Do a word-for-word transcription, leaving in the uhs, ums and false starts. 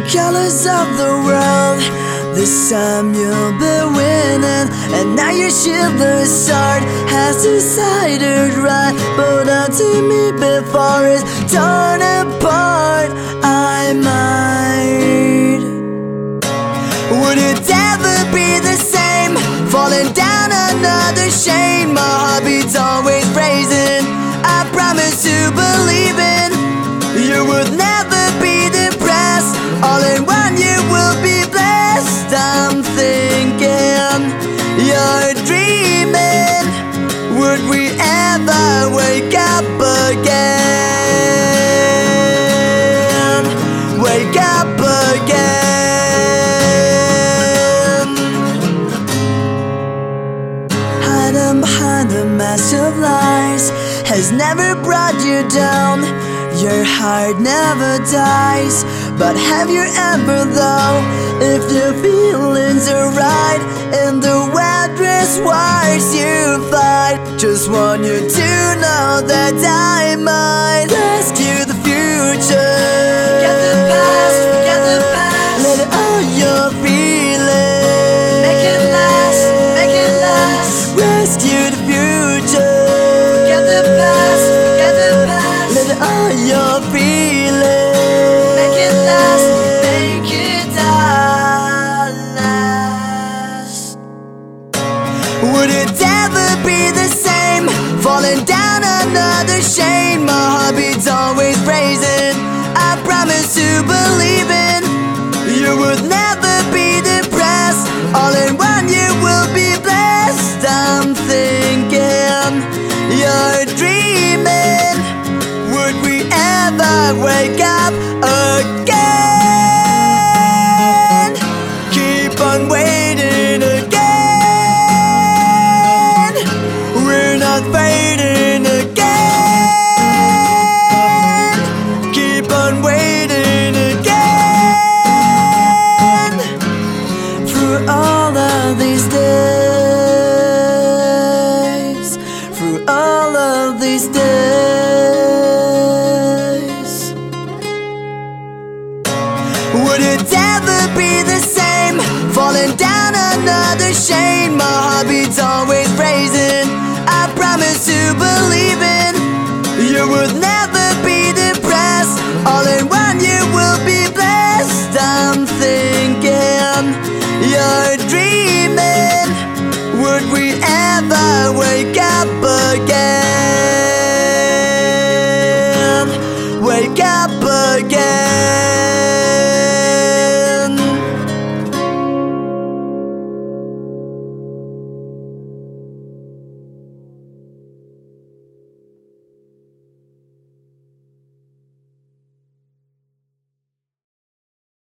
the colors of the world. This time you'll be winning, and now your chivalrous heart has decided right. But unto me before it's torn apart, I might. Would it ever be the same? Falling down another shame. My heart beats always raising. I promise to believe in you would never be depressed. All in one you will be blessed. I'm thinking you're dreaming. Would we ever wake up again? Wake up again. Hiding behind the mask of lies has never brought you down. Your heart never dies. But have you ever though, if your feelings are right and the wildest wars you fight? Just want you to know that I might rescue the future. Forget the past, forget the past. Let it all your feelings. Make it last, make it last. Rescue the future. Forget the past, forget the past. Let it all your feelings. Make it last, make it last. Would it ever be the same? Falling down another shame. My heart beats always raising. I promise to believe in you would never be depressed. All in one you will be blessed. I'm thinking you're dreaming. Would we ever wake up again? Keep on waiting again. We're not fading again. Keep on waiting again. Through all of these days, through all of these days. Would it ever be the same? Falling down another shame. My heart beats always raising.